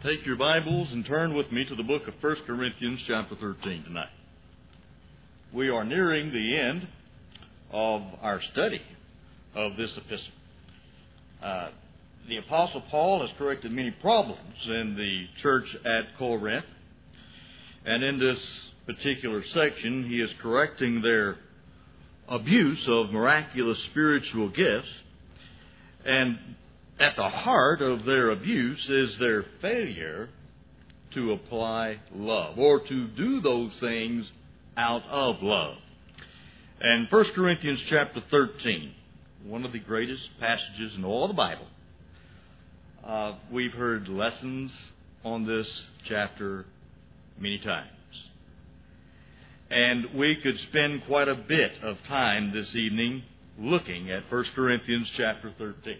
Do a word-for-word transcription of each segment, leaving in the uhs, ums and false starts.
Take your Bibles and turn with me to the book of First Corinthians chapter thirteen tonight. We are nearing the end of our study of this epistle. Uh, the Apostle Paul has corrected many problems in the church at Corinth. And in this particular section, he is correcting their abuse of miraculous spiritual gifts. And at the heart of their abuse is their failure to apply love, or to do those things out of love. And First Corinthians chapter thirteen, one of the greatest passages in all the Bible. Uh, we've heard lessons on this chapter many times. And we could spend quite a bit of time this evening looking at First Corinthians chapter thirteen.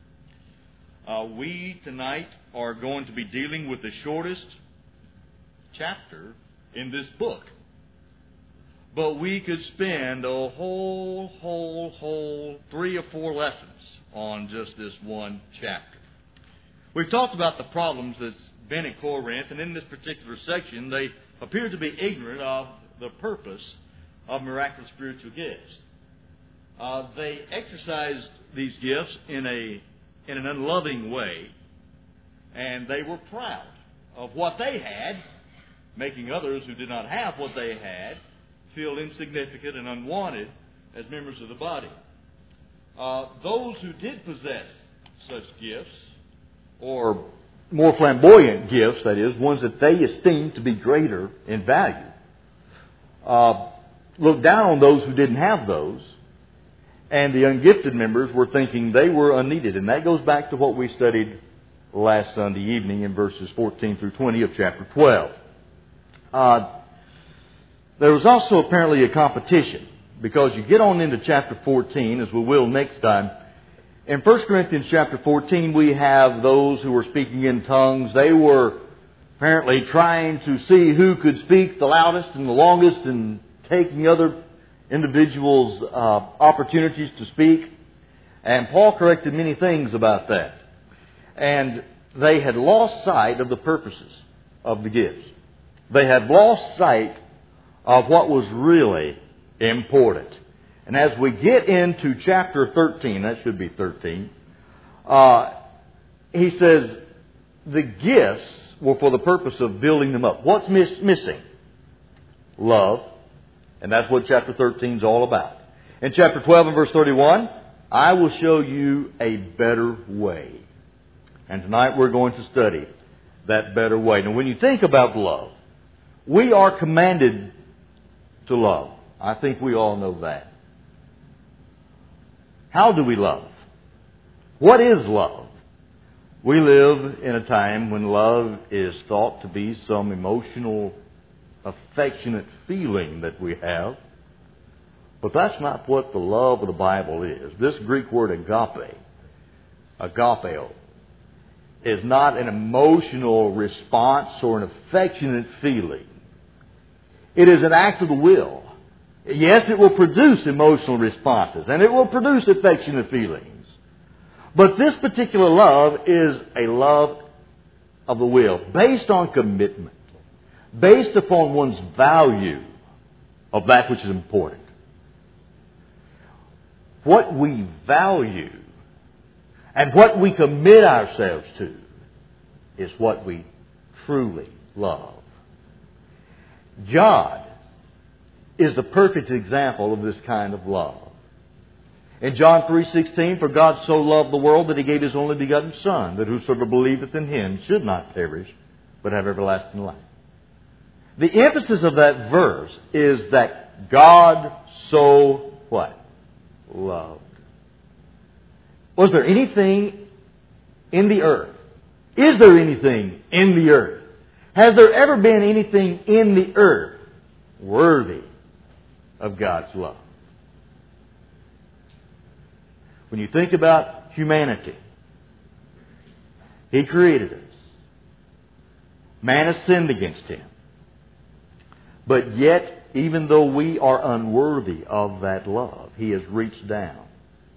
Uh, we tonight are going to be dealing with the shortest chapter in this book. But we could spend a whole, whole, whole three or four lessons on just this one chapter. We've talked about the problems that's been at Corinth, and in this particular section, they appear to be ignorant of the purpose of miraculous spiritual gifts. Uh, they exercised these gifts in a in an unloving way, and they were proud of what they had, making others who did not have what they had feel insignificant and unwanted as members of the body. Uh, those who did possess such gifts, or more flamboyant gifts, that is, ones that they esteemed to be greater in value, uh, looked down on those who didn't have those. And the ungifted members were thinking they were unneeded. And that goes back to what we studied last Sunday evening in verses fourteen through twenty of chapter twelve. Uh, there was also apparently a competition, because you get on into chapter fourteen, as we will next time. In First Corinthians chapter fourteen, we have those who were speaking in tongues. They were apparently trying to see who could speak the loudest and the longest, and taking other individuals' uh, opportunities to speak. And Paul corrected many things about that. And they had lost sight of the purposes of the gifts. They had lost sight of what was really important. And as we get into chapter thirteen, that should be thirteen, uh, he says the gifts were for the purpose of building them up. What's miss- missing? Love. And that's what chapter thirteen is all about. In chapter twelve and verse thirty-one, I will show you a better way. And tonight we're going to study that better way. Now, when you think about love, we are commanded to love. I think we all know that. How do we love? What is love? We live in a time when love is thought to be some emotional, affectionate feeling that we have. But that's not what the love of the Bible is. This Greek word agape, agapeo, is not an emotional response or an affectionate feeling. It is an act of the will. Yes, it will produce emotional responses, and it will produce affectionate feelings. But this particular love is a love of the will, based on commitment, based upon one's value of that which is important. What we value and what we commit ourselves to is what we truly love. God is the perfect example of this kind of love. In John three sixteen, for God so loved the world that He gave His only begotten Son, that whosoever believeth in Him should not perish, but have everlasting life. The emphasis of that verse is that God so what? Loved. Was there anything in the earth? Is there anything in the earth? Has there ever been anything in the earth worthy of God's love? When you think about humanity, He created us. Man has sinned against Him. But yet, even though we are unworthy of that love, He has reached down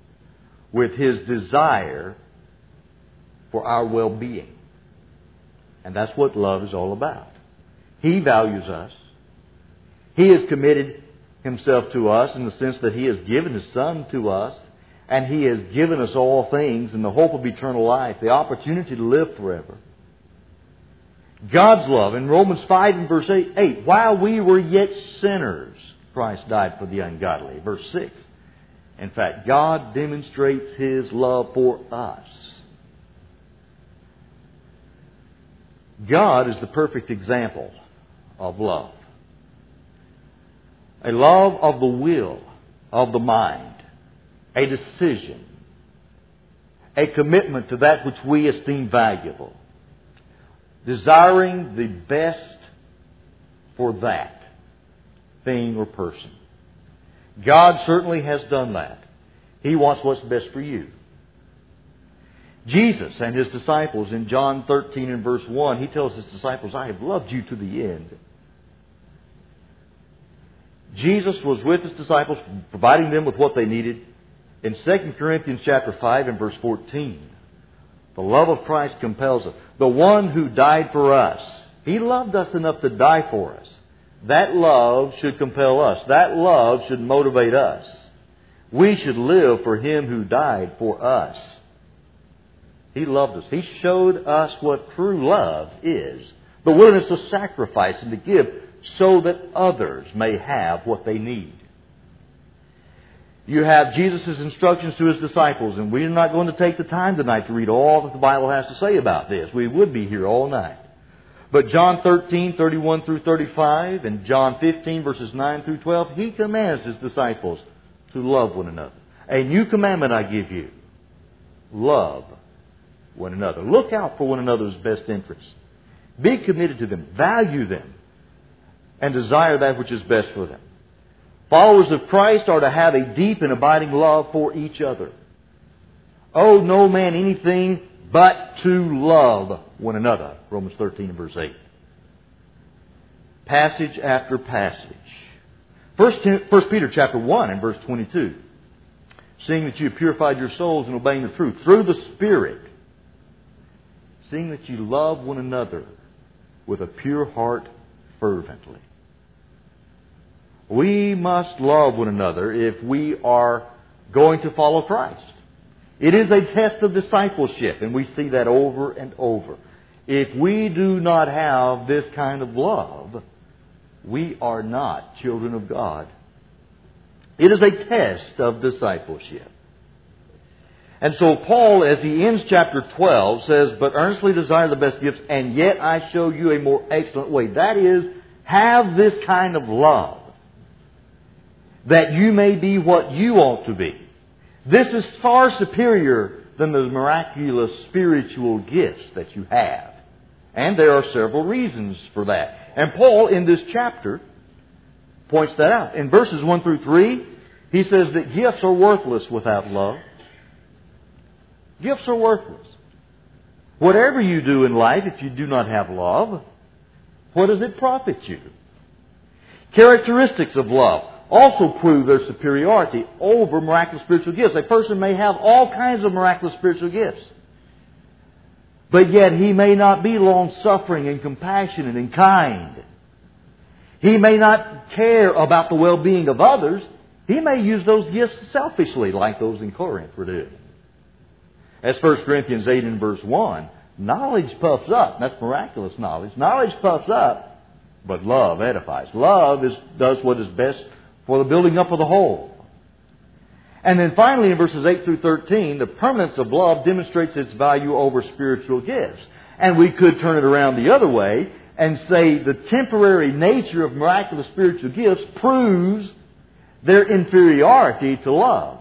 with His desire for our well-being. And that's what love is all about. He values us. He has committed Himself to us in the sense that He has given His Son to us, and He has given us all things in the hope of eternal life, the opportunity to live forever. God's love in Romans five and verse eight, while we were yet sinners, Christ died for the ungodly. Verse six, in fact, God demonstrates His love for us. God is the perfect example of love. A love of the will, of the mind, a decision, a commitment to that which we esteem valuable, desiring the best for that thing or person. God certainly has done that. He wants what's best for you. Jesus and His disciples in John thirteen and verse one, He tells His disciples, I have loved you to the end. Jesus was with His disciples, providing them with what they needed. In Second Corinthians chapter five and verse fourteen, the love of Christ compels us. The one who died for us, He loved us enough to die for us. That love should compel us. That love should motivate us. We should live for Him who died for us. He loved us. He showed us what true love is. The willingness to sacrifice and to give so that others may have what they need. You have Jesus' instructions to His disciples, and we're not going to take the time tonight to read all that the Bible has to say about this. We would be here all night. But John thirteen, thirty-one through thirty-five, and John fifteen, verses nine through twelve, He commands His disciples to love one another. A new commandment I give you. Love one another. Look out for one another's best interests. Be committed to them. Value them. And desire that which is best for them. Followers of Christ are to have a deep and abiding love for each other. Owe no man anything but to love one another. Romans thirteen and verse eight. Passage after passage. First, First Peter chapter one and verse twenty-two. Seeing that you have purified your souls in obeying the truth through the Spirit. Seeing that you love one another with a pure heart fervently. We must love one another if we are going to follow Christ. It is a test of discipleship, and we see that over and over. If we do not have this kind of love, we are not children of God. It is a test of discipleship. And so Paul, as he ends chapter twelve, says, but earnestly desire the best gifts, and yet I show you a more excellent way. That is, have this kind of love, that you may be what you ought to be. This is far superior than the miraculous spiritual gifts that you have. And there are several reasons for that. And Paul, in this chapter, points that out. In verses one through three, he says that gifts are worthless without love. Gifts are worthless. Whatever you do in life, if you do not have love, what does it profit you? Characteristics of love also prove their superiority over miraculous spiritual gifts. A person may have all kinds of miraculous spiritual gifts, but yet he may not be long-suffering and compassionate and kind. He may not care about the well-being of others. He may use those gifts selfishly, like those in Corinth were doing. As First Corinthians eight and verse one, knowledge puffs up. That's miraculous knowledge. Knowledge puffs up, but love edifies. Love is, does what is best for the building up of the whole. And then finally in verses eight through thirteen, the permanence of love demonstrates its value over spiritual gifts. And we could turn it around the other way and say the temporary nature of miraculous spiritual gifts proves their inferiority to love.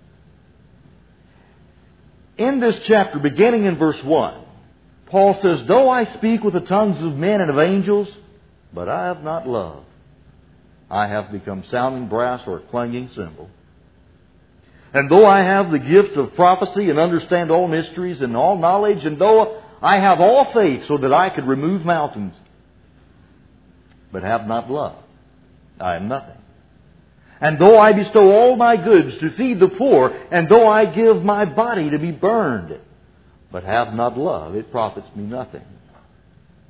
In this chapter, beginning in verse one, Paul says, though I speak with the tongues of men and of angels, but I have not love, I have become sounding brass or a clanging cymbal. And though I have the gift of prophecy and understand all mysteries and all knowledge, and though I have all faith so that I could remove mountains, but have not love, I am nothing. And though I bestow all my goods to feed the poor, and though I give my body to be burned, but have not love, it profits me nothing.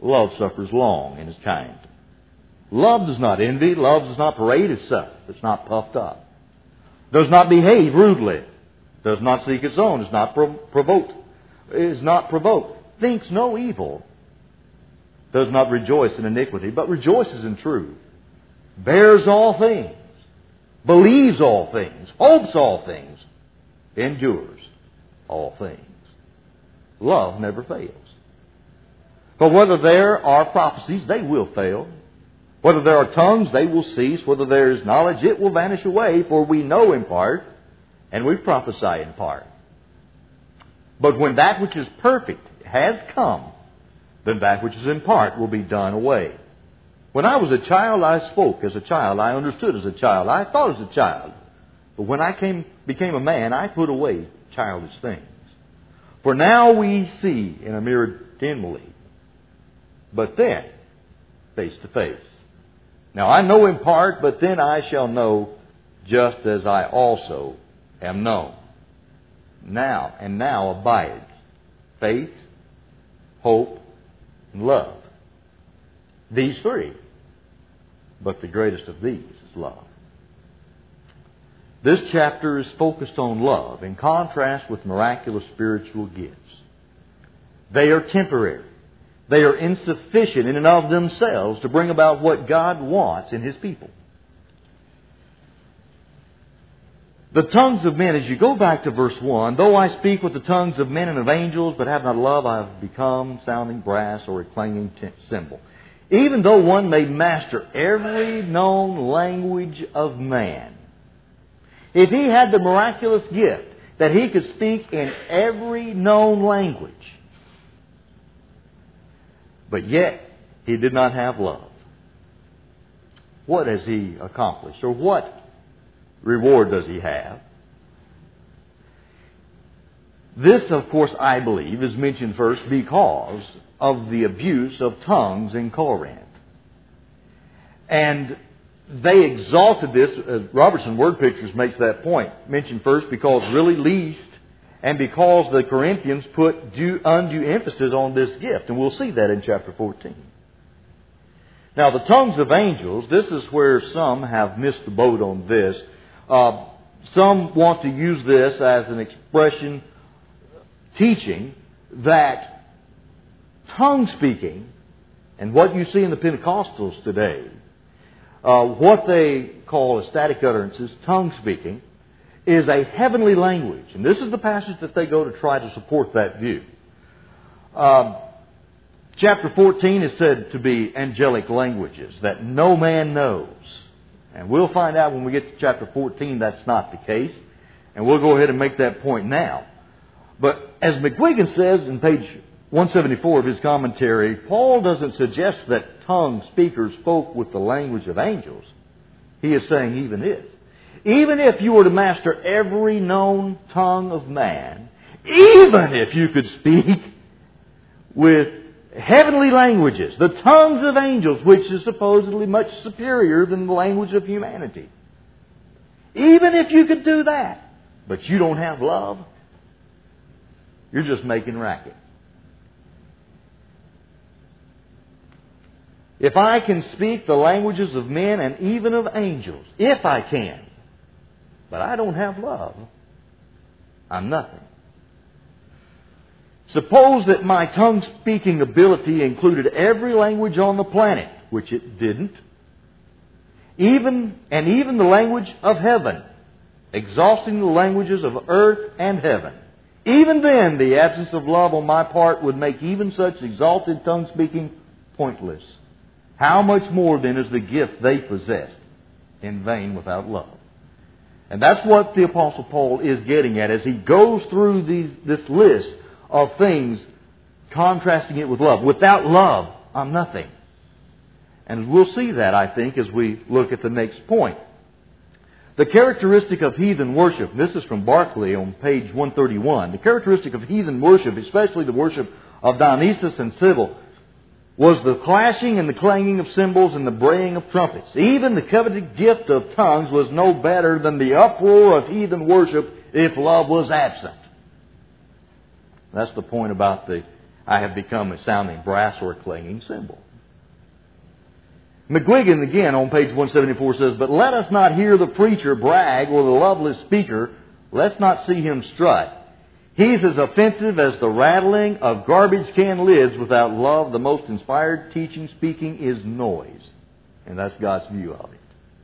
Love suffers long and is kind. Love does not envy. Love does not parade itself. It's not puffed up. Does not behave rudely. Does not seek its own. Is not prov- provoked. Is not provoked. Thinks no evil. Does not rejoice in iniquity, but rejoices in truth. Bears all things. Believes all things. Hopes all things. Endures all things. Love never fails. For whether there are prophecies, they will fail. Whether there are tongues, they will cease. Whether there is knowledge, it will vanish away. For we know in part, and we prophesy in part. But when that which is perfect has come, then that which is in part will be done away. When I was a child, I spoke as a child. I understood as a child. I thought as a child. But when I came, became a man, I put away childish things. For now we see in a mirror dimly, but then face to face. Now I know in part, but then I shall know just as I also am known. Now and now abides faith, hope, and love. These three. But the greatest of these is love. This chapter is focused on love in contrast with miraculous spiritual gifts. They are temporary. They are insufficient in and of themselves to bring about what God wants in His people. The tongues of men, as you go back to verse one, though I speak with the tongues of men and of angels, but have not love, I have become sounding brass or a clanging cymbal. Even though one may master every known language of man, if he had the miraculous gift that he could speak in every known language, but yet he did not have love, what has he accomplished? Or what reward does he have? This, of course, I believe, is mentioned first because of the abuse of tongues in Corinth. And they exalted this, as Robertson Word Pictures makes that point, mentioned first because really least, and because the Corinthians put due, undue emphasis on this gift. And we'll see that in chapter fourteen. Now, the tongues of angels, this is where some have missed the boat on this. Uh, some want to use this as an expression teaching that tongue speaking, and what you see in the Pentecostals today, uh, what they call ecstatic utterances, tongue speaking, is a heavenly language. And this is the passage that they go to try to support that view. Um, chapter fourteen is said to be angelic languages that no man knows. And we'll find out when we get to chapter fourteen that's not the case. And we'll go ahead and make that point now. But as McGuigan says in page one seventy-four of his commentary, Paul doesn't suggest that tongue speakers spoke with the language of angels. He is saying even if. Even if you were to master every known tongue of man, even if you could speak with heavenly languages, the tongues of angels, which is supposedly much superior than the language of humanity. Even if you could do that, but you don't have love, you're just making racket. If I can speak the languages of men and even of angels, if I can, but I don't have love, I'm nothing. Suppose that my tongue-speaking ability included every language on the planet, which it didn't, even and even the language of heaven, exhausting the languages of earth and heaven. Even then, the absence of love on my part would make even such exalted tongue-speaking pointless. How much more then is the gift they possessed in vain without love? And that's what the Apostle Paul is getting at as he goes through these, this list of things, contrasting it with love. Without love, I'm nothing. And we'll see that, I think, as we look at the next point. The characteristic of heathen worship, this is from Barclay on page one thirty-one. The characteristic of heathen worship, especially the worship of Dionysus and Cybele, was the clashing and the clanging of cymbals and the braying of trumpets. Even the coveted gift of tongues was no better than the uproar of heathen worship if love was absent. That's the point about the I have become a sounding brass or a clanging cymbal. McGuigan, again, on page one seventy-four says, but let us not hear the preacher brag or the loveless speaker. Let's not see him strut. He's as offensive as the rattling of garbage can lids without love. The most inspired teaching, speaking is noise. And that's God's view of it.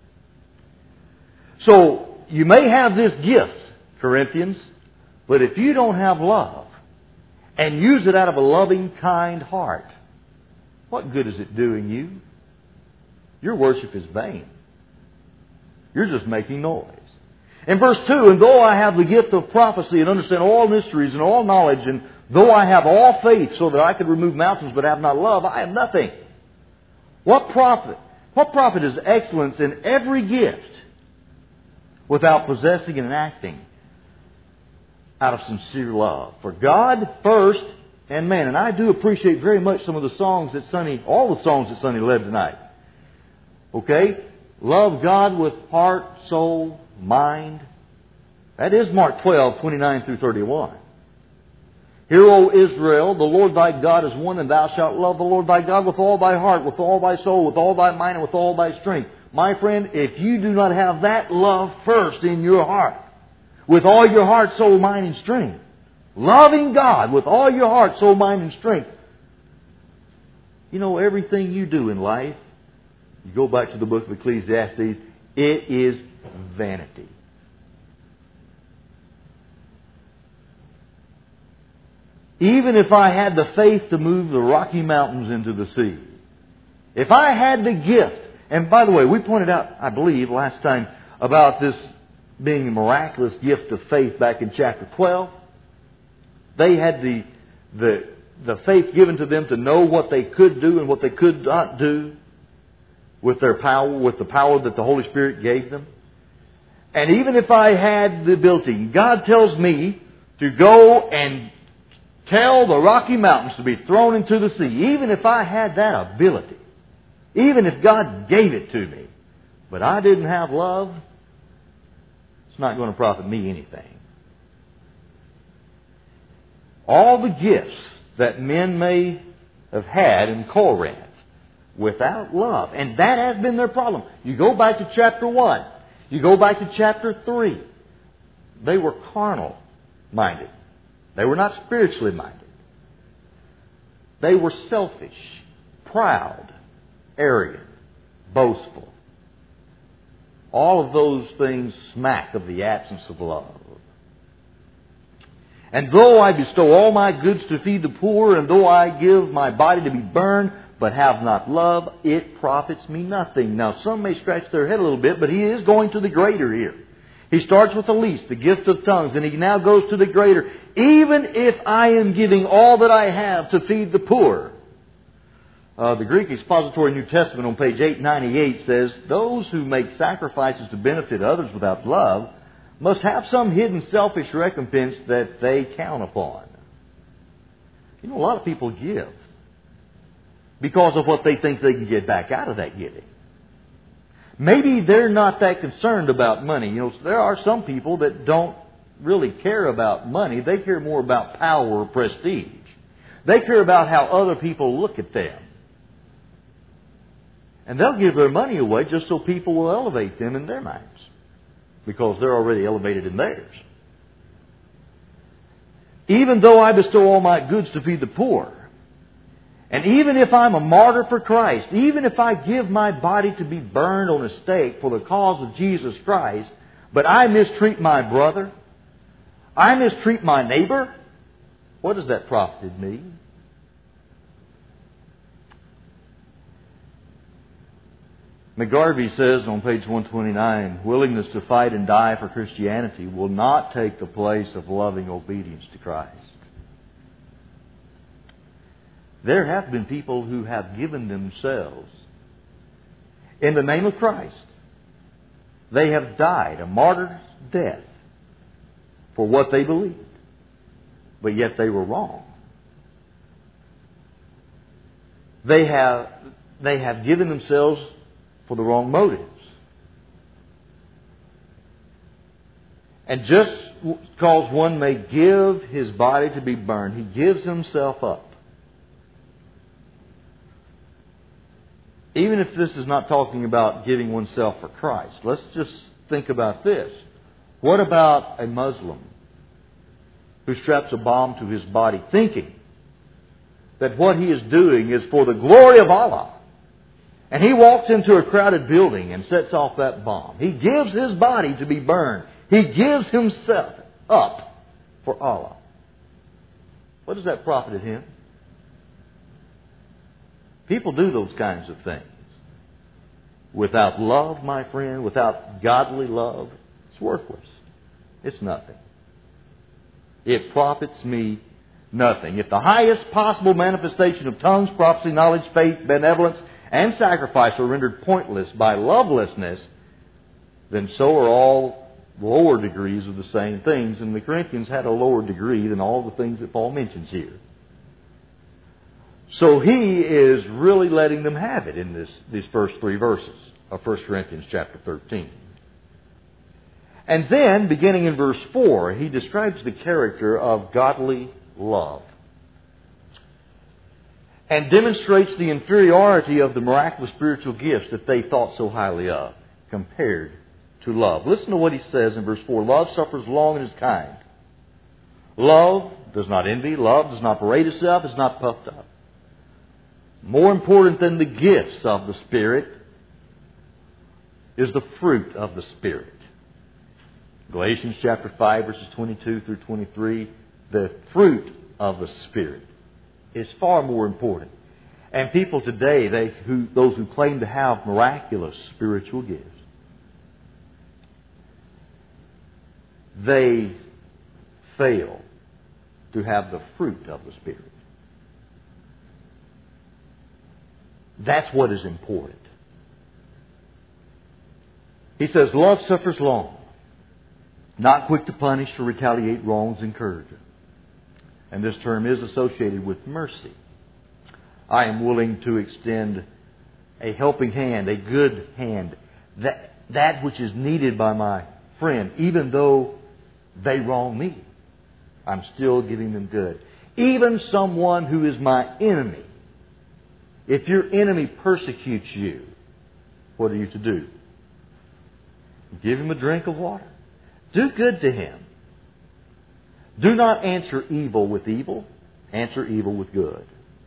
So, you may have this gift, Corinthians, but if you don't have love and use it out of a loving, kind heart, what good is it doing you? Your worship is vain. You're just making noise. In verse two, and though I have the gift of prophecy and understand all mysteries and all knowledge, and though I have all faith so that I could remove mountains but have not love, I am nothing. What profit? What profit is excellence in every gift without possessing and acting out of sincere love for God first and man? And I do appreciate very much some of the songs that Sonny, all the songs that Sonny led tonight. Okay? Love God with heart, soul, mind. That is Mark twelve, twenty-nine through thirty-one. Hear, O Israel, the Lord thy God is one, and thou shalt love the Lord thy God with all thy heart, with all thy soul, with all thy mind, and with all thy strength. My friend, if you do not have that love first in your heart, with all your heart, soul, mind, and strength, loving God with all your heart, soul, mind, and strength, you know, everything you do in life, you go back to the book of Ecclesiastes, it is vanity. Even if I had the faith to move the Rocky Mountains into the sea, if I had the gift, and by the way, we pointed out, I believe, last time about this being a miraculous gift of faith back in chapter twelve. They had the, the, the faith given to them to know what they could do and what they could not do with their power, with the power that the Holy Spirit gave them. And even if I had the ability, God tells me to go and tell the Rocky Mountains to be thrown into the sea, even if I had that ability, even if God gave it to me, but I didn't have love, it's not going to profit me anything. All the gifts that men may have had in Corinth without love, and that has been their problem. You go back to chapter one, you go back to chapter three, they were carnal minded. They were not spiritually minded. They were selfish, proud, arrogant, boastful. All of those things smack of the absence of love. And though I bestow all my goods to feed the poor, and though I give my body to be burned, but have not love, it profits me nothing. Now, some may scratch their head a little bit, but he is going to the greater here. He starts with the least, the gift of tongues, and he now goes to the greater. Even if I am giving all that I have to feed the poor. Uh, the Greek Expository New Testament on page eight ninety-eight says, those who make sacrifices to benefit others without love must have some hidden selfish recompense that they count upon. You know, a lot of people give because of what they think they can get back out of that giving. Maybe they're not that concerned about money. You know, there are some people that don't really care about money. They care more about power or prestige. They care about how other people look at them. And they'll give their money away just so people will elevate them in their minds, because they're already elevated in theirs. Even though I bestow all my goods to feed the poor, and even if I'm a martyr for Christ, even if I give my body to be burned on a stake for the cause of Jesus Christ, but I mistreat my brother, I mistreat my neighbor, what does that profit me? McGarvey says on page one twenty-nine, willingness to fight and die for Christianity will not take the place of loving obedience to Christ. There have been people who have given themselves in the name of Christ. They have died a martyr's death for what they believed, but yet they were wrong. They have, they have given themselves for the wrong motives. And just because one may give his body to be burned, he gives himself up even if this is not talking about giving oneself for Christ, let's just think about this. What about a Muslim who straps a bomb to his body thinking that what he is doing is for the glory of Allah? And he walks into a crowded building and sets off that bomb. He gives his body to be burned. He gives himself up for Allah. What does that profit him? People do those kinds of things. Without love, my friend, without godly love, it's worthless. It's nothing. It profits me nothing. If the highest possible manifestation of tongues, prophecy, knowledge, faith, benevolence, and sacrifice are rendered pointless by lovelessness, then so are all lower degrees of the same things. And the Corinthians had a lower degree than all the things that Paul mentions here. So he is really letting them have it in this, these first three verses of First Corinthians chapter thirteen. And then, beginning in verse four, he describes the character of godly love and demonstrates the inferiority of the miraculous spiritual gifts that they thought so highly of compared to love. Listen to what he says in verse four. Love suffers long and is kind. Love does not envy. Love does not parade itself. Is not puffed up. More important than the gifts of the Spirit is the fruit of the Spirit. Galatians chapter five, verses twenty-two through twenty-three, the fruit of the Spirit is far more important. And people today, they who those who claim to have miraculous spiritual gifts, they fail to have the fruit of the Spirit. That's what is important. He says, love suffers long, not quick to punish or retaliate wrongs incurred. And this term is associated with mercy. I am willing to extend a helping hand, a good hand, that, that which is needed by my friend, even though they wrong me. I'm still giving them good. Even someone who is my enemy. If your enemy persecutes you, what are you to do? Give him a drink of water. Do good to him. Do not answer evil with evil. Answer evil with good.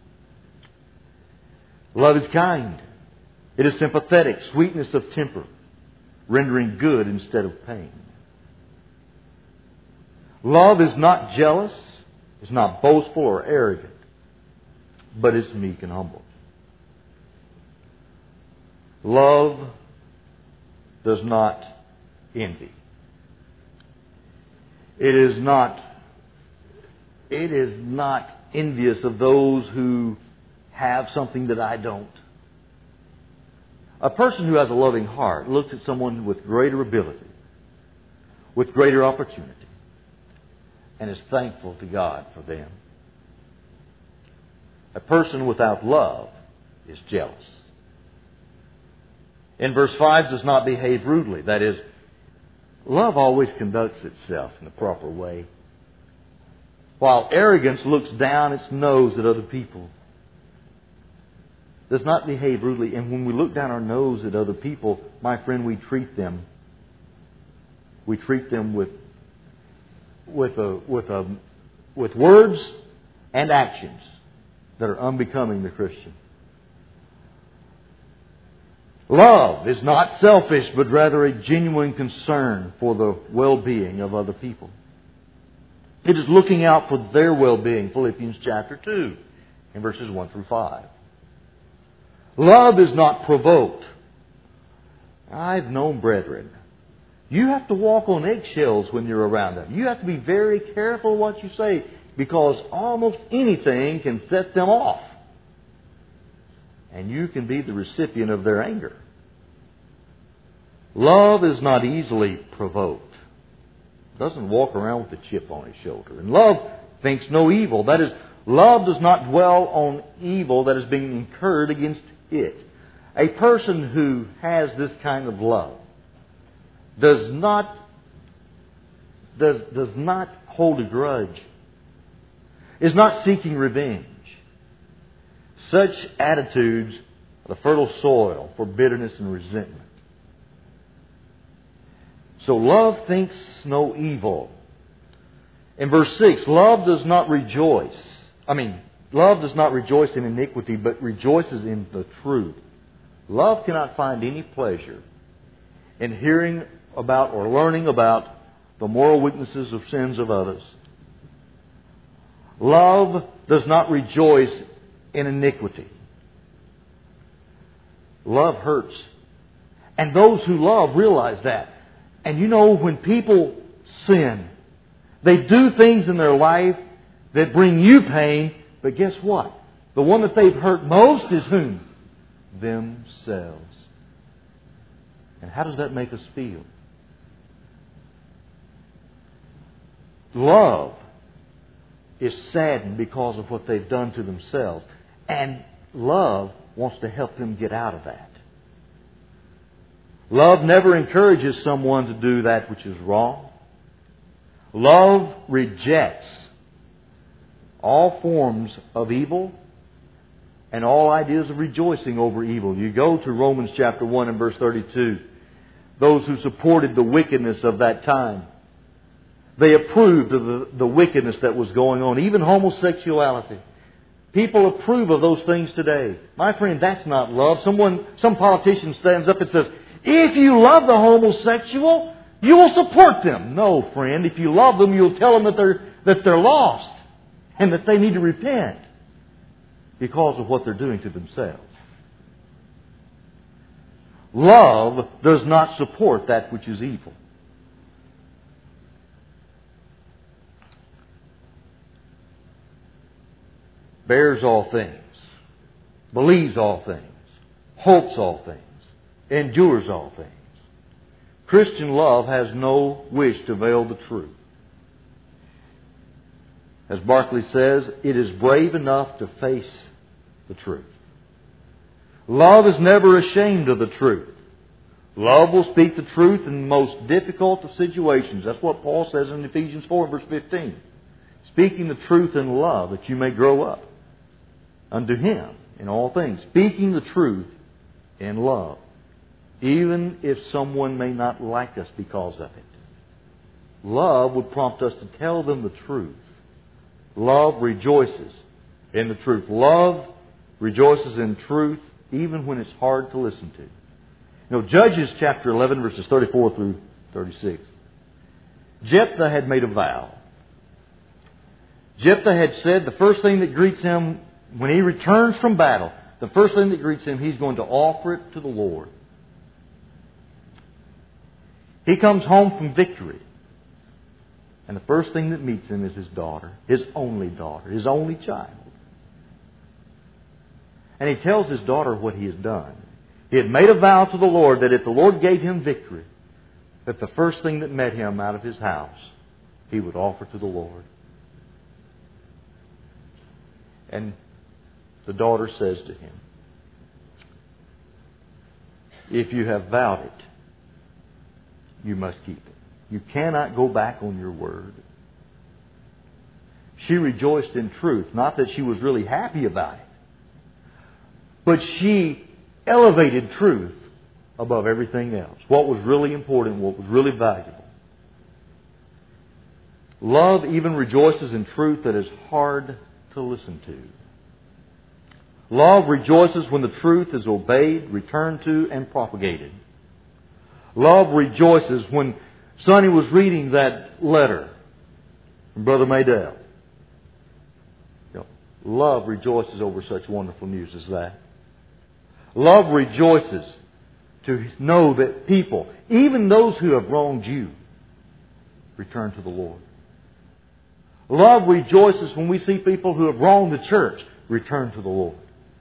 Love is kind. It is sympathetic, sweetness of temper, rendering good instead of pain. Love is not jealous, is not boastful or arrogant, but is meek and humble. Love does not envy. It is not, it is not envious of those who have something that I don't. A person who has a loving heart looks at someone with greater ability, with greater opportunity, and is thankful to God for them. A person without love is jealous. In verse five, does not behave rudely. That is, love always conducts itself in the proper way. While arrogance looks down its nose at other people, does not behave rudely. And when we look down our nose at other people, my friend, we treat them. We treat them with with a, with a, with words and actions that are unbecoming the Christian. Love is not selfish, but rather a genuine concern for the well-being of other people. It is looking out for their well-being, Philippians chapter two, in verses one through five. Love is not provoked. I've known brethren. You have to walk on eggshells when you're around them. You have to be very careful what you say, because almost anything can set them off. And you can be the recipient of their anger. Love is not easily provoked. Doesn't walk around with a chip on his shoulder. And love thinks no evil. That is, love does not dwell on evil that is being incurred against it. A person who has this kind of love does not does, does not hold a grudge, is not seeking revenge. Such attitudes the fertile soil for bitterness and resentment. So love thinks no evil. In verse six, love does not rejoice. I mean, love does not rejoice in iniquity, but rejoices in the truth. Love cannot find any pleasure in hearing about or learning about the moral weaknesses of sins of others. Love does not rejoice in iniquity. Love hurts. And those who love realize that. And you know, when people sin, they do things in their life that bring you pain, but guess what? The one that they've hurt most is whom? Themselves. And how does that make us feel? Love is saddened because of what they've done to themselves. And love wants to help them get out of that. Love never encourages someone to do that which is wrong. Love rejects all forms of evil and all ideas of rejoicing over evil. You go to Romans chapter one and verse thirty-two. Those who supported the wickedness of that time, they approved of the, the wickedness that was going on, even homosexuality. People approve of those things today. My friend, that's not love. Someone, some politician stands up and says, if you love the homosexual, you will support them. No, friend. If you love them, you'll tell them that they're, that they're lost and that they need to repent because of what they're doing to themselves. Love does not support that which is evil. Bears all things, believes all things, hopes all things, endures all things. Christian love has no wish to veil the truth. As Barclay says, it is brave enough to face the truth. Love is never ashamed of the truth. Love will speak the truth in the most difficult of situations. That's what Paul says in Ephesians four, verse fifteen. Speaking the truth in love, that you may grow up unto Him in all things. Speaking the truth in love, even if someone may not like us because of it. Love would prompt us to tell them the truth. Love rejoices in the truth. Love rejoices in truth even when it's hard to listen to. You know, Judges chapter eleven, verses thirty-four through thirty-six. Jephthah had made a vow. Jephthah had said the first thing that greets him when he returns from battle, the first thing that greets him, he's going to offer it to the Lord. He comes home from victory. And the first thing that meets him is his daughter, his only daughter, his only child. And he tells his daughter what he has done. He had made a vow to the Lord that if the Lord gave him victory, that the first thing that met him out of his house, he would offer to the Lord. And the daughter says to him, if you have vowed it, you must keep it. You cannot go back on your word. She rejoiced in truth. Not that she was really happy about it, but she elevated truth above everything else. What was really important, what was really valuable. Love even rejoices in truth that is hard to listen to. Love rejoices when the truth is obeyed, returned to, and propagated. Love rejoices when Sonny was reading that letter from Brother Maydell. You know, love rejoices over such wonderful news as that. Love rejoices to know that people, even those who have wronged you, return to the Lord. Love rejoices when we see people who have wronged the church return to the Lord.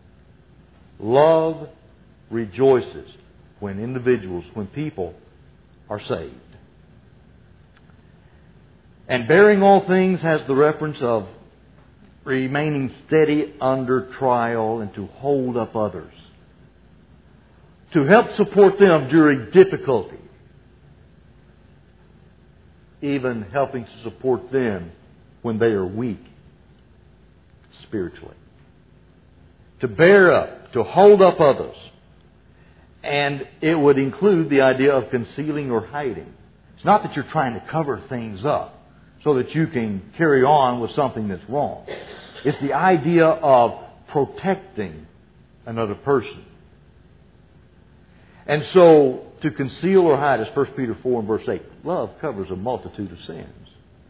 Love rejoices when individuals, when people are saved. And bearing all things has the reference of remaining steady under trial and to hold up others. To help support them during difficulty. Even helping to support them when they are weak spiritually. To bear up to hold up others. And it would include the idea of concealing or hiding. It's not that you're trying to cover things up so that you can carry on with something that's wrong. It's the idea of protecting another person. And so, to conceal or hide is First Peter four and verse eight. Love covers a multitude of sins.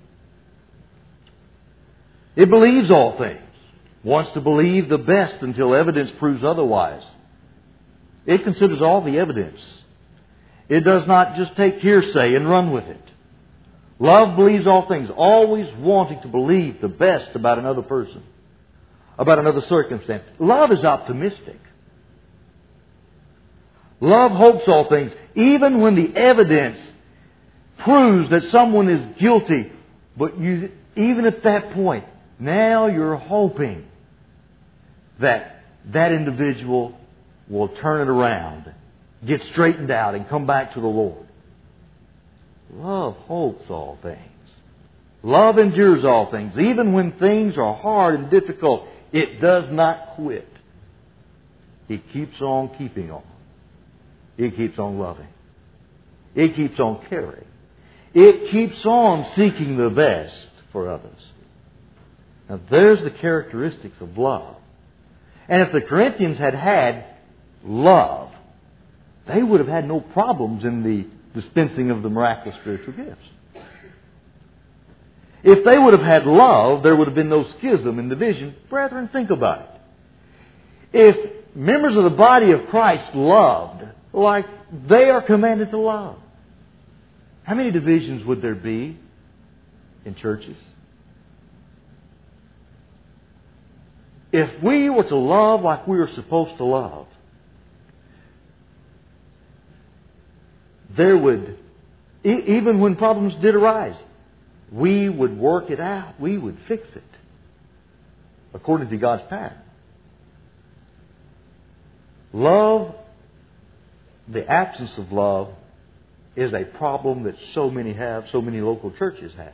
It believes all things, wants to believe the best until evidence proves otherwise. It considers all the evidence. It does not just take hearsay and run with it. Love believes all things, always wanting to believe the best about another person, about another circumstance. Love is optimistic. Love hopes all things, even when the evidence proves that someone is guilty. But you, even at that point, now you're hoping that that individual will turn it around, get straightened out, and come back to the Lord. Love hopes all things. Love endures all things. Even when things are hard and difficult, it does not quit. It keeps on keeping on. It keeps on loving. It keeps on caring. It keeps on seeking the best for others. Now there's the characteristics of love. And if the Corinthians had had love, they would have had no problems in the dispensing of the miraculous spiritual gifts. If they would have had love, there would have been no schism and division. Brethren, think about it. If members of the body of Christ loved like they are commanded to love, how many divisions would there be in churches? If we were to love like we were supposed to love, there would, even when problems did arise, we would work it out. We would fix it according to God's pattern. Love, the absence of love, is a problem that so many have, so many local churches have.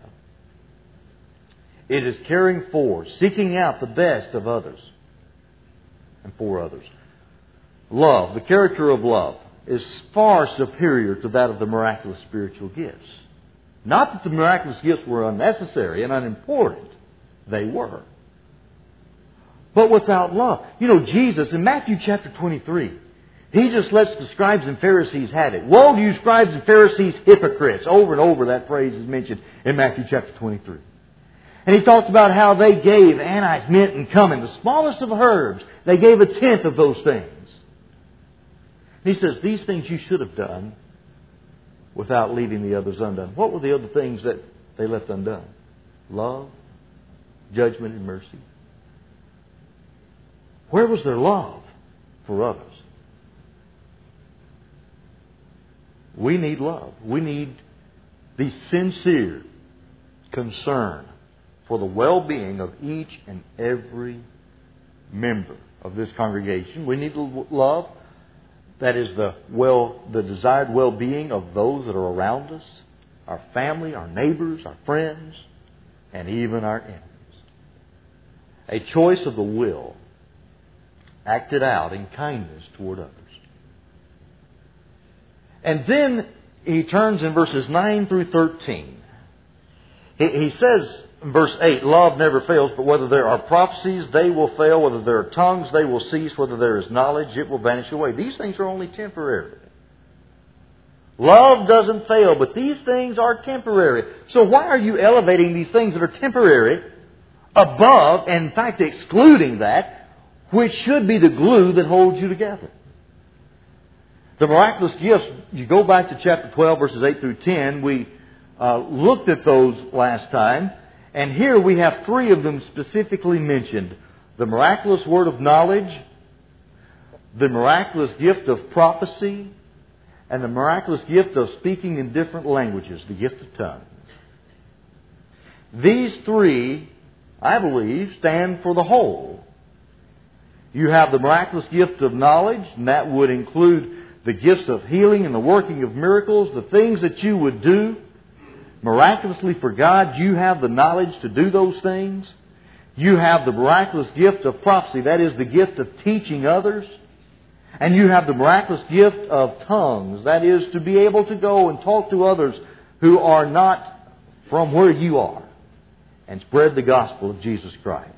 It is caring for, seeking out the best of others and for others. Love, the character of love, is far superior to that of the miraculous spiritual gifts. Not that the miraculous gifts were unnecessary and unimportant. They were. But without love. You know, Jesus, in Matthew chapter twenty-three, He just lets the scribes and Pharisees have it. Woe to you, scribes and Pharisees, hypocrites. Over and over that phrase is mentioned in Matthew chapter twenty-three. And He talks about how they gave anise, mint, and cumin, the smallest of herbs. They gave a tenth of those things. He says, these things you should have done without leaving the others undone. What were the other things that they left undone? Love, judgment, and mercy. Where was their love for others? We need love. We need the sincere concern for the well-being of each and every member of this congregation. We need love. That is the well, the desired well-being of those that are around us, our family, our neighbors, our friends, and even our enemies. A choice of the will acted out in kindness toward others. And then he turns in verses nine through thirteen. He, he says in verse eight, love never fails, but whether there are prophecies, they will fail. Whether there are tongues, they will cease. Whether there is knowledge, it will vanish away. These things are only temporary. Love doesn't fail, but these things are temporary. So why are you elevating these things that are temporary above, and in fact excluding that, which should be the glue that holds you together? The miraculous gifts, you go back to chapter twelve, verses eight through ten. We uh, looked at those last time. And here we have three of them specifically mentioned. The miraculous word of knowledge, the miraculous gift of prophecy, and the miraculous gift of speaking in different languages, the gift of tongues. These three, I believe, stand for the whole. You have the miraculous gift of knowledge, and that would include the gifts of healing and the working of miracles, the things that you would do miraculously for God. You have the knowledge to do those things. You have the miraculous gift of prophecy. That is the gift of teaching others. And you have the miraculous gift of tongues. That is to be able to go and talk to others who are not from where you are and spread the gospel of Jesus Christ.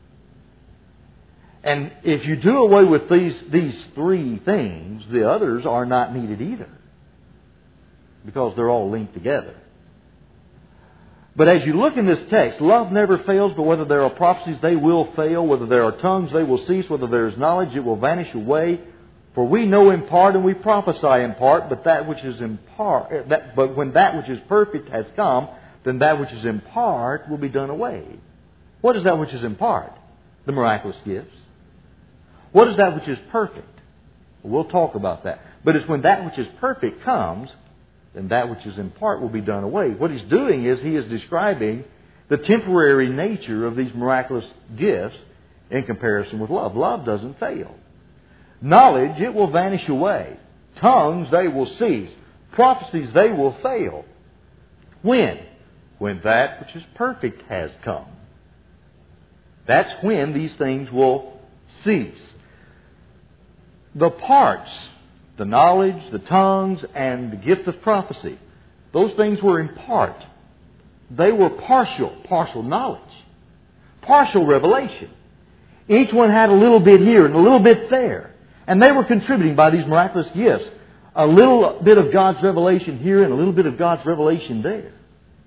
And if you do away with these, these three things, the others are not needed either, because they're all linked together. But as you look in this text, love never fails, but whether there are prophecies, they will fail. Whether there are tongues, they will cease. Whether there is knowledge, it will vanish away. For we know in part and we prophesy in part, but that which is in part, that, but when that which is perfect has come, then that which is in part will be done away. What is that which is in part? The miraculous gifts. What is that which is perfect? We'll talk about that. But it's when that which is perfect comes, then that which is in part will be done away. What he's doing is he is describing the temporary nature of these miraculous gifts in comparison with love. Love doesn't fail. Knowledge, it will vanish away. Tongues, they will cease. Prophecies, they will fail. When? When that which is perfect has come. That's when these things will cease. The parts, the knowledge, the tongues, and the gift of prophecy, those things were in part. They were partial, partial knowledge, partial revelation. Each one had a little bit here and a little bit there. And they were contributing by these miraculous gifts. A little bit of God's revelation here and a little bit of God's revelation there.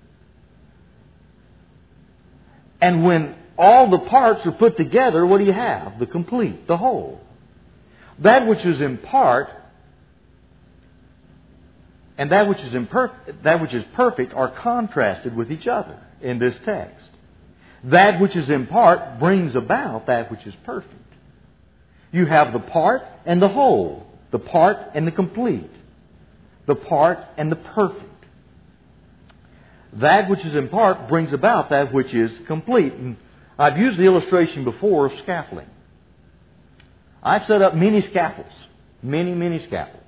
And when all the parts are put together, what do you have? The complete, the whole. That which is in part and that which is imperfect, that which is perfect are contrasted with each other in this text. That which is in part brings about that which is perfect. You have the part and the whole, the part and the complete, the part and the perfect. That which is in part brings about that which is complete. And I've used the illustration before of scaffolding. I've set up many scaffolds, many, many scaffolds.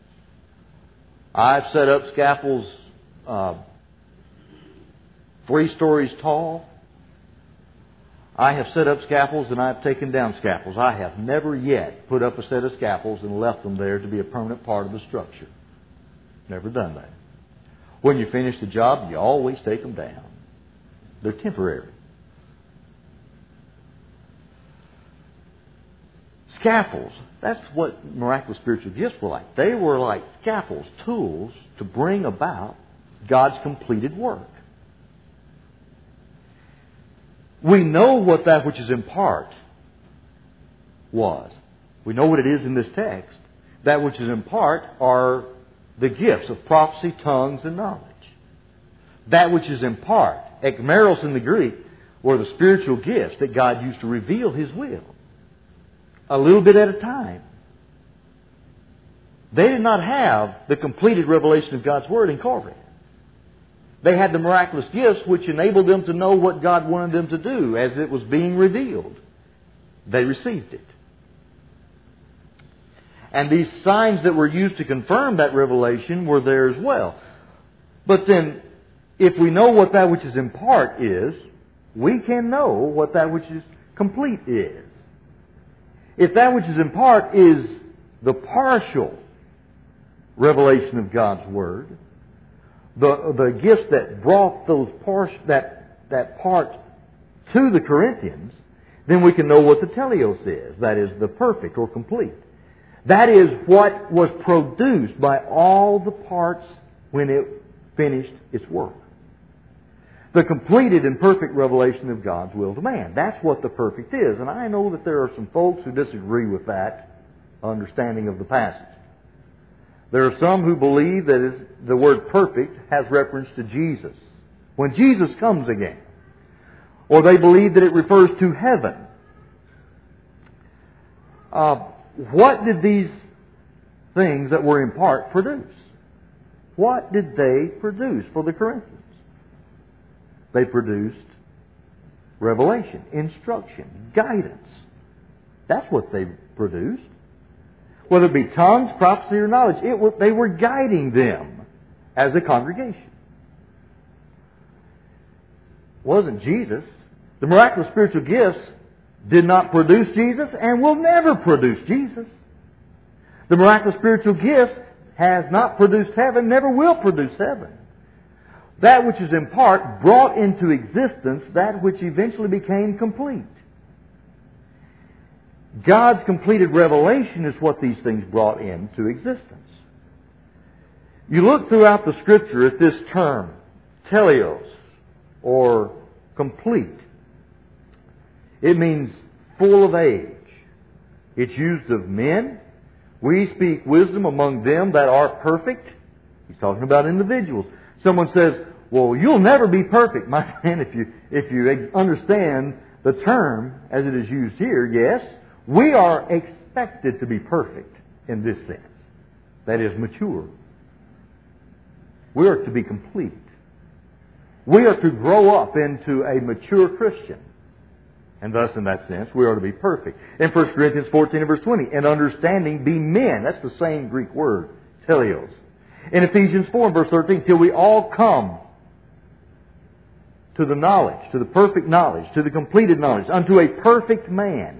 I've set up scaffolds uh, three stories tall. I have set up scaffolds and I've taken down scaffolds. I have never yet put up a set of scaffolds and left them there to be a permanent part of the structure. Never done that. When you finish the job, you always take them down. They're temporary. Scaffolds, that's what miraculous spiritual gifts were like. They were like scaffolds, tools to bring about God's completed work. We know what that which is in part was. We know what it is in this text. That which is in part are the gifts of prophecy, tongues, and knowledge. That which is in part, ekmeros in the Greek, were the spiritual gifts that God used to reveal His will. A little bit at a time. They did not have the completed revelation of God's Word in Corinth. They had the miraculous gifts which enabled them to know what God wanted them to do as it was being revealed. They received it. And these signs that were used to confirm that revelation were there as well. But then, if we know what that which is in part is, we can know what that which is complete is. If that which is in part is the partial revelation of God's Word, the the gifts that brought those par- that that part to the Corinthians, then we can know what the teleos is. That is the perfect or complete. That is what was produced by all the parts when it finished its work. The completed and perfect revelation of God's will to man. That's what the perfect is. And I know that there are some folks who disagree with that understanding of the passage. There are some who believe that the word perfect has reference to Jesus, when Jesus comes again. Or they believe that it refers to heaven. Uh, what did these things that were in part produce? What did they produce for the Corinthians? They produced revelation, instruction, guidance. That's what they produced. Whether it be tongues, prophecy, or knowledge, it was, they were guiding them as a congregation. It wasn't Jesus The miraculous spiritual gifts did not produce Jesus and will never produce Jesus. The miraculous spiritual gifts has not produced heaven, never will produce heaven. That which is in part brought into existence that which eventually became complete. God's completed revelation is what these things brought into existence. You look throughout the Scripture at this term, teleos, or complete. It means full of age. It's used of men. We speak wisdom among them that are perfect. He's talking about individuals. Someone says, well, you'll never be perfect. My friend, if you, if you understand the term as it is used here, yes, we are expected to be perfect in this sense. That is, mature. We are to be complete. We are to grow up into a mature Christian. And thus, in that sense, we are to be perfect. In First Corinthians fourteen and verse twenty, in understanding be men. That's the same Greek word, teleos. In Ephesians four and verse thirteen, till we all come to the knowledge, to the perfect knowledge, to the completed knowledge, unto a perfect man.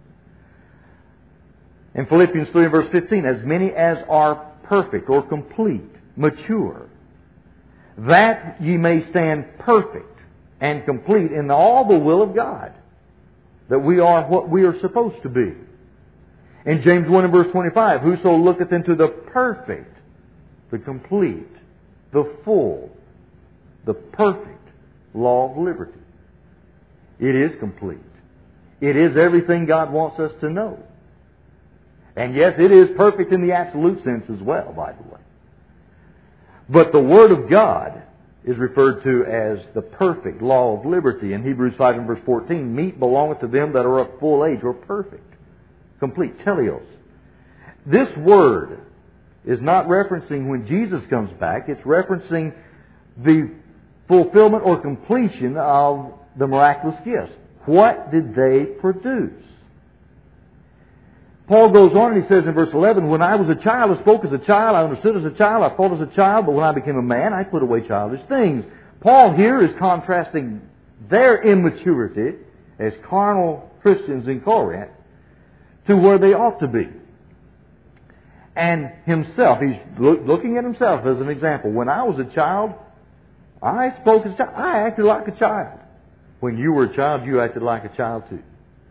In Philippians three and verse fifteen, as many as are perfect or complete, mature, that ye may stand perfect and complete in all the will of God, that we are what we are supposed to be. In James one and verse twenty-five, whoso looketh into the perfect, the complete, the full, the perfect law of liberty. It is complete. It is everything God wants us to know. And yes, it is perfect in the absolute sense as well, by the way. But the Word of God is referred to as the perfect law of liberty. In Hebrews five and verse fourteen, meat belongeth to them that are of full age, or perfect, complete, teleos. This word is not referencing when Jesus comes back. It's referencing the fulfillment or completion of the miraculous gifts. What did they produce? Paul goes on and he says in verse eleven, when I was a child, I spoke as a child, I understood as a child, I thought as a child, but when I became a man, I put away childish things. Paul here is contrasting their immaturity as carnal Christians in Corinth to where they ought to be. And himself, he's looking at himself as an example. When I was a child, I spoke as a child. I acted like a child. When you were a child, you acted like a child too.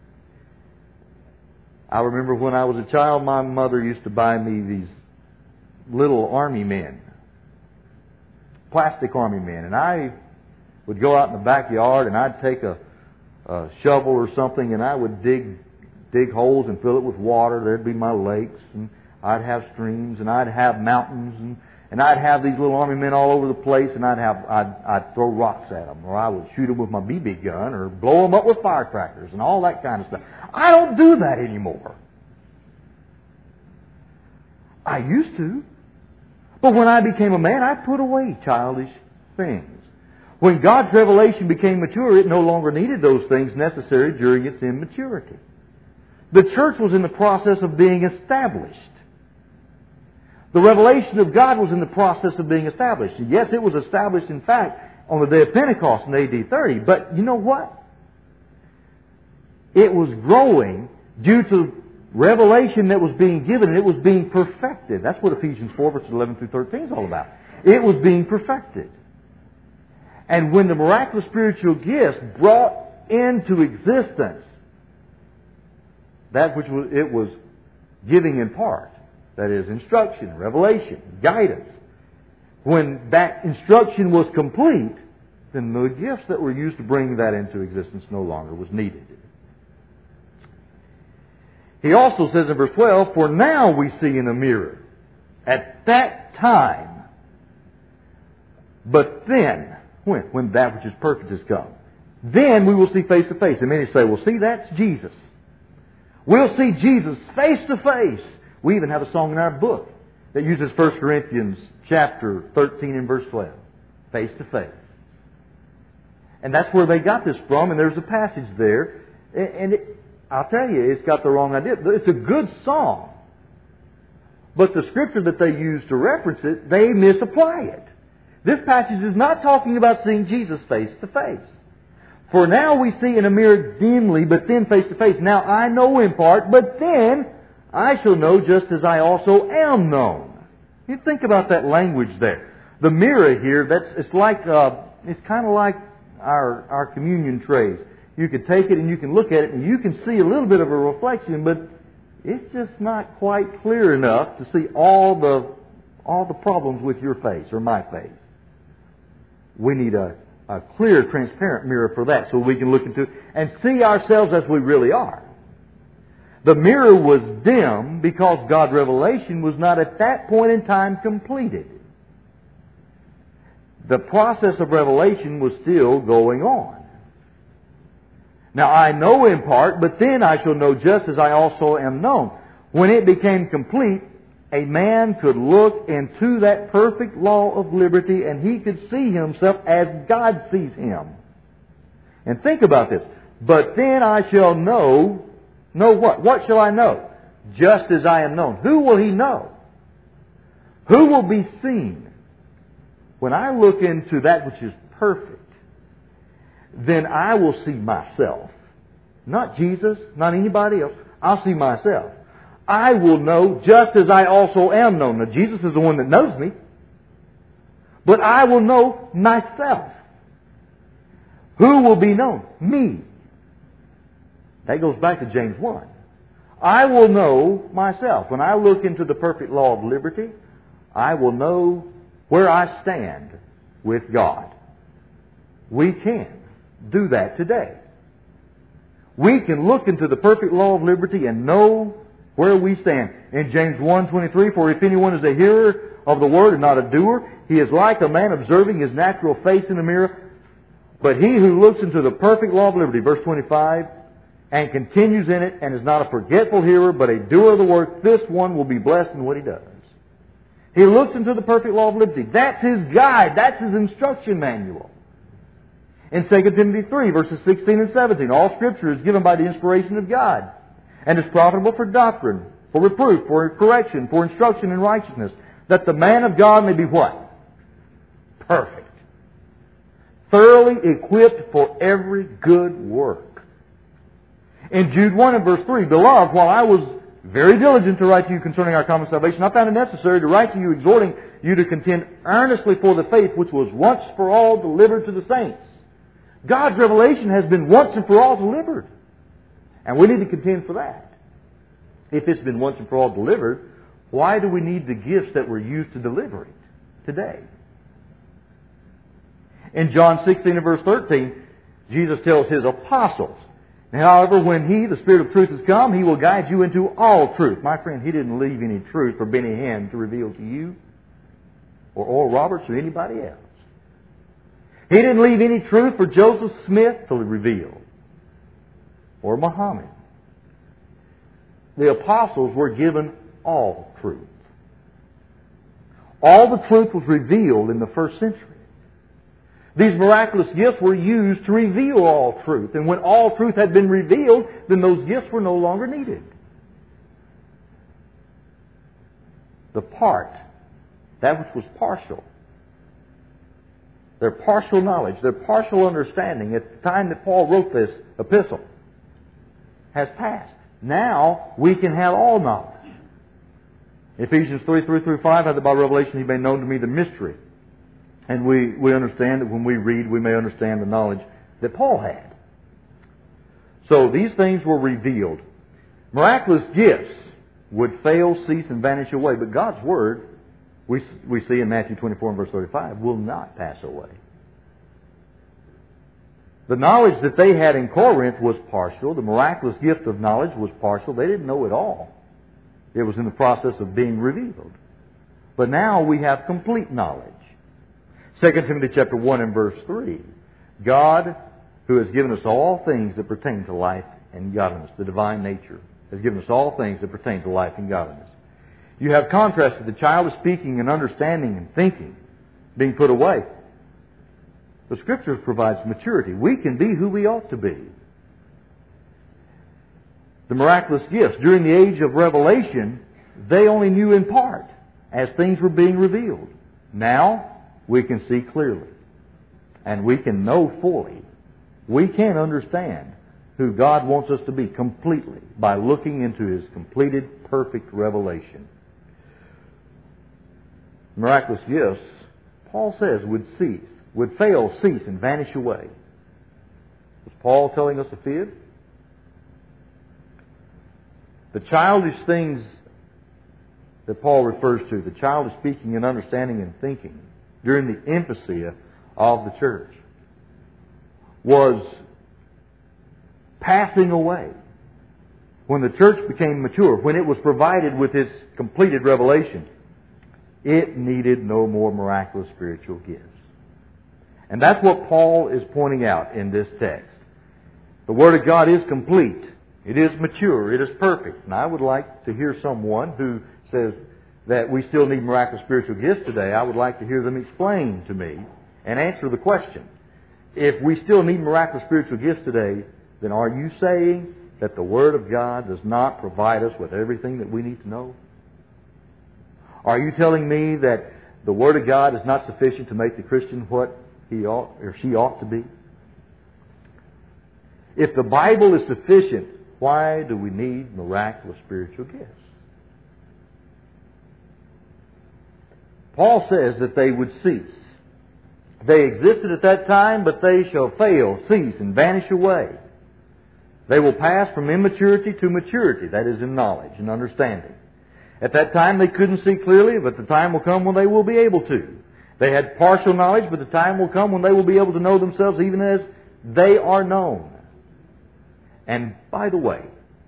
I remember when I was a child, my mother used to buy me these little army men, plastic army men, and I would go out in the backyard and I'd take a, a shovel or something and I would dig dig holes and fill it with water. There'd be my lakes, and I'd have streams, and I'd have mountains, and, and I'd have these little army men all over the place, and I'd have I'd, I'd throw rocks at them, or I would shoot them with my B B gun, or blow them up with firecrackers, and all that kind of stuff. I don't do that anymore. I used to. But when I became a man, I put away childish things. When God's revelation became mature, it no longer needed those things necessary during its immaturity. The church was in the process of being established. The revelation of God was in the process of being established. And yes, it was established, in fact, on the day of Pentecost in A D thirty. But you know what? It was growing due to revelation that was being given, and it was being perfected. That's what Ephesians four, verses eleven through thirteen is all about. It was being perfected. And when the miraculous spiritual gifts brought into existence that which it was giving in part, that is, instruction, revelation, guidance, when that instruction was complete, then the gifts that were used to bring that into existence no longer was needed. He also says in verse twelve, for now we see in a mirror, at that time, but then, when? When that which is perfect has come. Then we will see face to face. And many say, well, see, that's Jesus. We'll see Jesus face to face. We even have a song in our book that uses First Corinthians chapter thirteen and verse twelve. Face to face. And that's where they got this from, and there's a passage there. And it, I'll tell you, it's got the wrong idea. It's a good song. But the scripture that they use to reference it, they misapply it. This passage is not talking about seeing Jesus face to face. For now we see in a mirror dimly, but then face to face. Now I know in part, but then I shall know just as I also am known. You think about that language there. The mirror here, that's it's like uh, it's kind of like our our communion trays. You could take it and you can look at it and you can see a little bit of a reflection, but it's just not quite clear enough to see all the all the problems with your face or my face. We need a, a clear, transparent mirror for that so we can look into it and see ourselves as we really are. The mirror was dim because God's revelation was not at that point in time completed. The process of revelation was still going on. Now I know in part, but then I shall know just as I also am known. When it became complete, a man could look into that perfect law of liberty and he could see himself as God sees him. And think about this. But then I shall know, know what? What shall I know? Just as I am known. Who will he know? Who will be seen? When I look into that which is perfect, then I will see myself. Not Jesus, not anybody else. I'll see myself. I will know just as I also am known. Now, Jesus is the one that knows me. But I will know myself. Who will be known? Me. That goes back to James one. I will know myself. When I look into the perfect law of liberty, I will know where I stand with God. We can do that today. We can look into the perfect law of liberty and know where we stand. In James one twenty-three, for if anyone is a hearer of the word and not a doer, he is like a man observing his natural face in a mirror. But he who looks into the perfect law of liberty, verse twenty-five, and continues in it, and is not a forgetful hearer, but a doer of the work, this one will be blessed in what he does. He looks into the perfect law of liberty. That's his guide. That's his instruction manual. In Second Timothy three, verses sixteen and seventeen, all Scripture is given by the inspiration of God, and is profitable for doctrine, for reproof, for correction, for instruction in righteousness, that the man of God may be what? Perfect. Thoroughly equipped for every good work. In Jude one and verse three, beloved, while I was very diligent to write to you concerning our common salvation, I found it necessary to write to you, exhorting you to contend earnestly for the faith which was once for all delivered to the saints. God's revelation has been once and for all delivered. And we need to contend for that. If it's been once and for all delivered, why do we need the gifts that were used to deliver it today? In John sixteen and verse thirteen, Jesus tells His apostles, however, when He, the Spirit of truth, has come, He will guide you into all truth. My friend, He didn't leave any truth for Benny Hinn to reveal to you, or Oral Roberts, or anybody else. He didn't leave any truth for Joseph Smith to reveal, or Muhammad. The apostles were given all truth. All the truth was revealed in the first century. These miraculous gifts were used to reveal all truth. And when all truth had been revealed, then those gifts were no longer needed. The part, that which was partial, their partial knowledge, their partial understanding at the time that Paul wrote this epistle has passed. Now we can have all knowledge. Ephesians three, three through five, that by revelation He made known to me the mystery. And we, we understand that when we read, we may understand the knowledge that Paul had. So these things were revealed. Miraculous gifts would fail, cease, and vanish away. But God's Word, we, we see in Matthew twenty-four and verse thirty-five, will not pass away. The knowledge that they had in Corinth was partial. The miraculous gift of knowledge was partial. They didn't know it all. It was in the process of being revealed. But now we have complete knowledge. Second Timothy chapter one and verse three. God, who has given us all things that pertain to life and godliness, the divine nature, has given us all things that pertain to life and godliness. You have contrasted the child of speaking and understanding and thinking being put away. The Scriptures provides maturity. We can be who we ought to be. The miraculous gifts, during the age of revelation, they only knew in part as things were being revealed. Now, we can see clearly. And we can know fully We can understand who God wants us to be completely by looking into His completed, perfect revelation. Miraculous gifts, Paul says, would cease, would fail, cease, and vanish away. Was Paul telling us a fib? The childish things that Paul refers to, the childish speaking and understanding and thinking during the infancy of the church, was passing away when the church became mature, when it was provided with its completed revelation. It needed no more miraculous spiritual gifts. And that's what Paul is pointing out in this text. The Word of God is complete. It is mature. It is perfect. And I would like to hear someone who says that we still need miraculous spiritual gifts today. I would like to hear them explain to me and answer the question. If we still need miraculous spiritual gifts today, then are you saying that the Word of God does not provide us with everything that we need to know? Are you telling me that the Word of God is not sufficient to make the Christian what he ought or she ought to be? If the Bible is sufficient, why do we need miraculous spiritual gifts? Paul says that they would cease. They existed at that time, but they shall fail, cease, and vanish away. They will pass from immaturity to maturity, that is, in knowledge and understanding. At that time they couldn't see clearly, but the time will come when they will be able to. They had partial knowledge, but the time will come when they will be able to know themselves even as they are known. And by the way,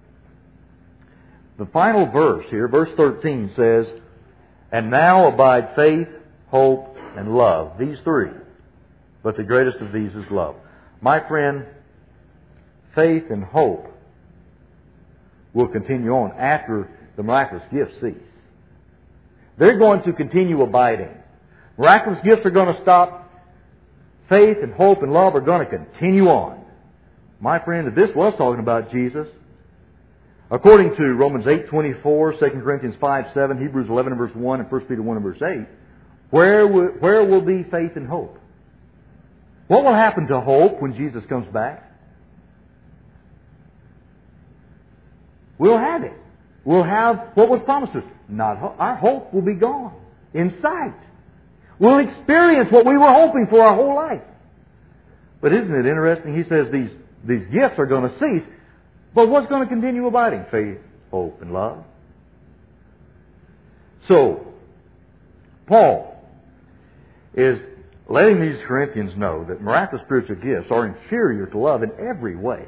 the final verse here, verse thirteen, says, "And now abide faith, hope, and love." These three. But the greatest of these is love. My friend, faith and hope will continue on after the miraculous gifts cease. They're going to continue abiding. Miraculous gifts are going to stop. Faith and hope and love are going to continue on. My friend, if this was talking about Jesus, according to Romans eight twenty-four, Second Corinthians five seven, Hebrews eleven and verse one, and First Peter one and verse eight, where will, where will be faith and hope? What will happen to hope when Jesus comes back? We'll have it. We'll have what was promised us. Not ho- our hope will be gone in sight. We'll experience what we were hoping for our whole life. But isn't it interesting? He says these, these gifts are going to cease. But what's going to continue abiding? Faith, hope, and love. So, Paul is letting these Corinthians know that miraculous spiritual gifts are inferior to love in every way.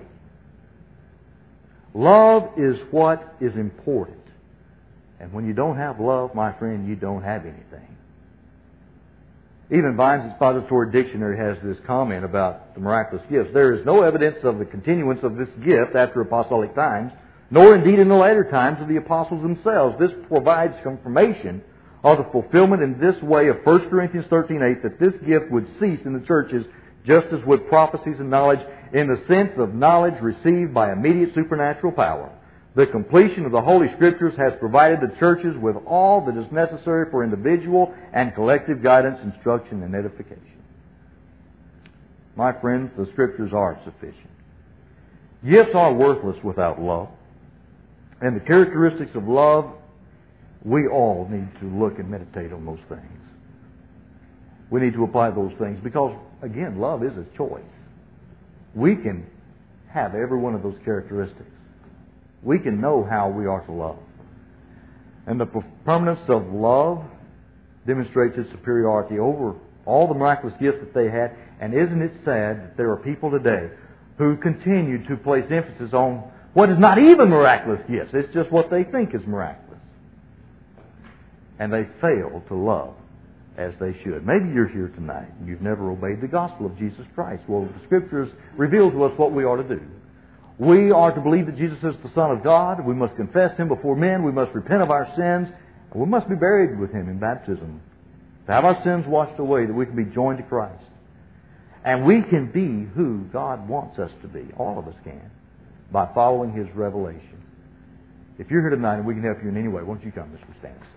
Love is what is important. And when you don't have love, my friend, you don't have anything. Even Vine's Expository Dictionary has this comment about the miraculous gifts. There is no evidence of the continuance of this gift after apostolic times, nor indeed in the later times of the apostles themselves. This provides confirmation of the fulfillment in this way of First Corinthians thirteen eight, that this gift would cease in the churches just as would prophecies and knowledge, in the sense of knowledge received by immediate supernatural power. The completion of the Holy Scriptures has provided the churches with all that is necessary for individual and collective guidance, instruction, and edification. My friends, the Scriptures are sufficient. Gifts are worthless without love. And the characteristics of love, we all need to look and meditate on those things. We need to apply those things because, again, love is a choice. We can have every one of those characteristics. We can know how we are to love. And the permanence of love demonstrates its superiority over all the miraculous gifts that they had. And isn't it sad that there are people today who continue to place emphasis on what is not even miraculous gifts. It's just what they think is miraculous. And they fail to love as they should. Maybe you're here tonight and you've never obeyed the gospel of Jesus Christ. Well, the Scriptures reveal to us what we are to do. We are to believe that Jesus is the Son of God. We must confess Him before men. We must repent of our sins. And we must be buried with Him in baptism, to have our sins washed away, that we can be joined to Christ. And we can be who God wants us to be. All of us can, by following His revelation. If you're here tonight and we can help you in any way, won't you come as we stand?